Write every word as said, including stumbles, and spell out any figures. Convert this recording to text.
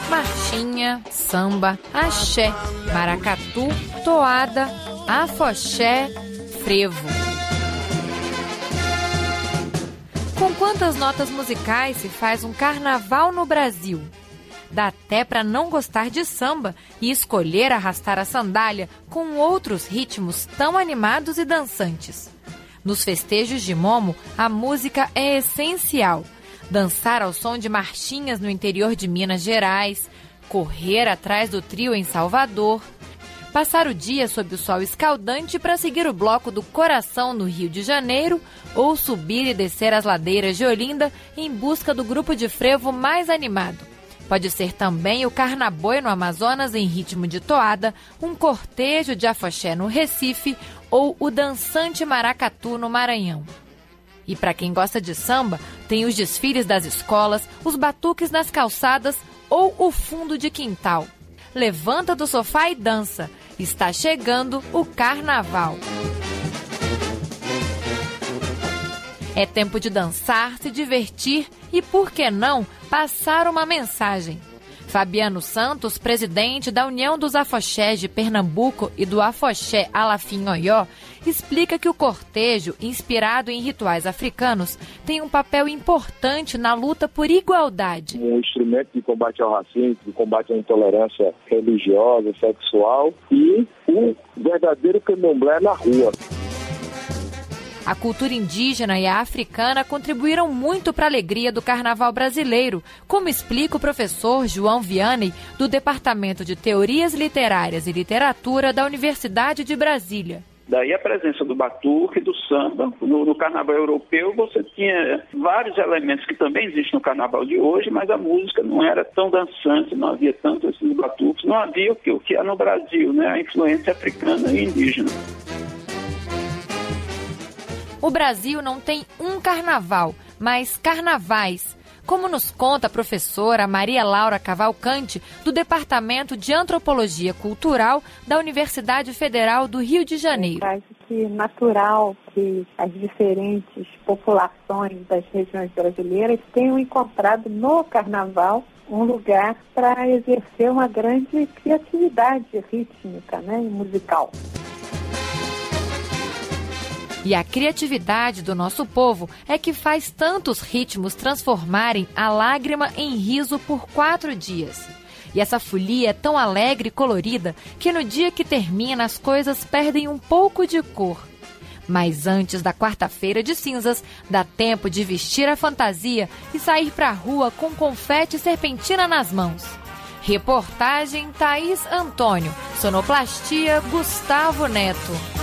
marchinha, samba, axé, maracatu, toada, afoxé, frevo. Com quantas notas musicais se faz um carnaval no Brasil? Dá até para não gostar de samba e escolher arrastar a sandália com outros ritmos tão animados e dançantes. Nos festejos de Momo, a música é essencial. Dançar ao som de marchinhas no interior de Minas Gerais, correr atrás do trio em Salvador, passar o dia sob o sol escaldante para seguir o bloco do Coração no Rio de Janeiro ou subir e descer as ladeiras de Olinda em busca do grupo de frevo mais animado. Pode ser também o carnaboi no Amazonas em ritmo de toada, um cortejo de afoxé no Recife ou o dançante maracatu no Maranhão. E para quem gosta de samba, tem os desfiles das escolas, os batuques nas calçadas ou o fundo de quintal. Levanta do sofá e dança. Está chegando o carnaval. É tempo de dançar, se divertir e, por que não, passar uma mensagem. Fabiano Santos, presidente da União dos Afoxés de Pernambuco e do Afoxé Alafim-Oió, explica que o cortejo, inspirado em rituais africanos, tem um papel importante na luta por igualdade. Um instrumento de combate ao racismo, de combate à intolerância religiosa, sexual e um verdadeiro candomblé na rua. A cultura indígena e a africana contribuíram muito para a alegria do carnaval brasileiro, como explica o professor João Vianney, do Departamento de Teorias Literárias e Literatura da Universidade de Brasília. Daí a presença do batuque, do samba. No, no carnaval europeu você tinha vários elementos que também existem no carnaval de hoje, mas a música não era tão dançante, não havia tanto esses batuques, não havia o que, o que há no Brasil, né? A influência africana e indígena. O Brasil não tem um carnaval, mas carnavais, como nos conta a professora Maria Laura Cavalcante, do Departamento de Antropologia Cultural da Universidade Federal do Rio de Janeiro. É que natural que as diferentes populações das regiões brasileiras tenham encontrado no carnaval um lugar para exercer uma grande criatividade rítmica, né, e musical. E a criatividade do nosso povo é que faz tantos ritmos transformarem a lágrima em riso por quatro dias. E essa folia é tão alegre e colorida que no dia que termina as coisas perdem um pouco de cor. Mas antes da quarta-feira de cinzas, dá tempo de vestir a fantasia e sair pra rua com confete e serpentina nas mãos. Reportagem Thaís Antônio, sonoplastia Gustavo Neto.